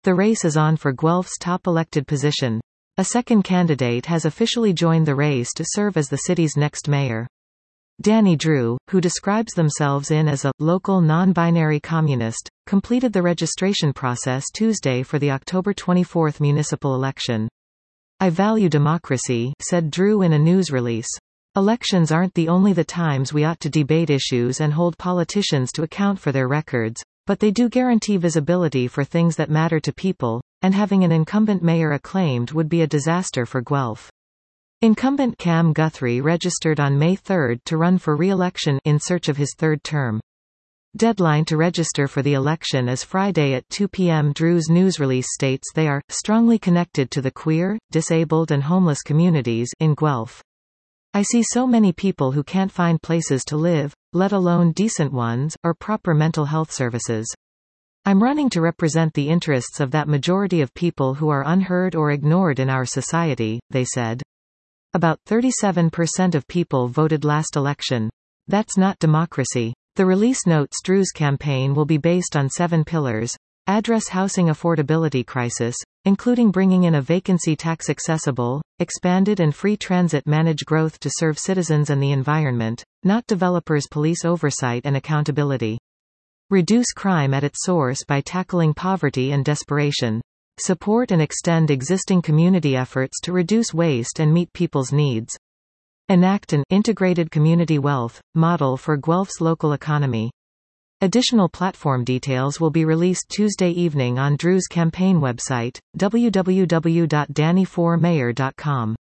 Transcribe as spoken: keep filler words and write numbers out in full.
The race is on for Guelph's top elected position. A second candidate has officially joined the race to serve as the city's next mayor. Danny Drew, who describes themselves in as a local non-binary communist, completed the registration process Tuesday for the October twenty-fourth municipal election. "I value democracy," said Drew in a news release. "Elections aren't the only the times we ought to debate issues and hold politicians to account for their records, but they do guarantee visibility for things that matter to people, and having an incumbent mayor acclaimed would be a disaster for Guelph." Incumbent Cam Guthrie registered on May third to run for re-election in search of his third term. Deadline to register for the election is Friday at two p m Drew's news release states they are strongly connected to the queer, disabled and homeless communities in Guelph. "I see so many people who can't find places to live, let alone decent ones, or proper mental health services. I'm running to represent the interests of that majority of people who are unheard or ignored in our society," they said. About thirty-seven percent of people voted last election. That's not democracy. The release notes Drew's campaign will be based on seven pillars. Address housing affordability crisis, including bringing in a vacancy tax accessible, expanded and free transit manage growth to serve citizens and the environment, not developers police oversight and accountability. Reduce crime at its source by tackling poverty and desperation. Support and extend existing community efforts to reduce waste and meet people's needs. Enact an integrated community wealth model for Guelph's local economy. Additional platform details will be released Tuesday evening on Drew's campaign website, w w w dot danny four mayor dot com.